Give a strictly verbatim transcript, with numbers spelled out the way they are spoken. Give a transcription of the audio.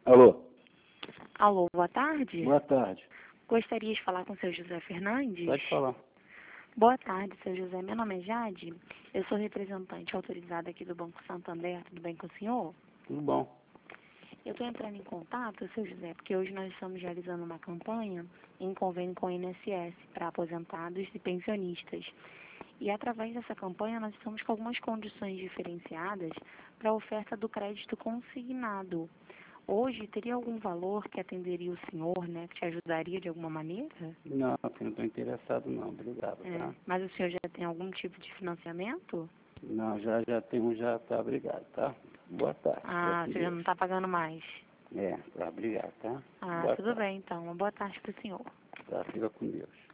Alô? Alô, boa tarde. Boa tarde. Gostaria de falar com o seu José Fernandes? Pode falar. Boa tarde, seu José. Meu nome é Jade. Eu sou representante autorizada aqui do Banco Santander. Tudo bem com o senhor? Tudo bom. Eu estou entrando em contato, seu José, porque hoje nós estamos realizando uma campanha em convênio com o I N S S para aposentados e pensionistas. E através dessa campanha nós estamos com algumas condições diferenciadas para a oferta do crédito consignado. Hoje, teria algum valor que atenderia o senhor, né, que te ajudaria de alguma maneira? Não, eu não estou interessado não, obrigado, É, tá? mas o senhor já tem algum tipo de financiamento? Não, já, já tenho, já, tá, obrigado, tá? Boa tarde. Ah, Fica com você já não Deus. está pagando mais. É, tá, obrigado, tá? Ah, Boa tudo tarde. bem então. Uma boa tarde para o senhor. Tá, fica com Deus.